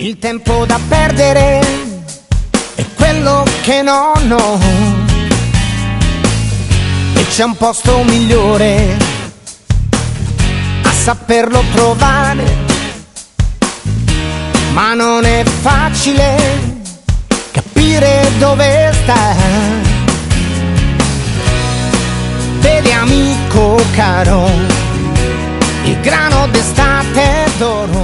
Il tempo da perdere è quello che non ho, e c'è un posto migliore a saperlo trovare, ma non è facile capire dove sta. Vedi amico caro, il grano d'estate d'oro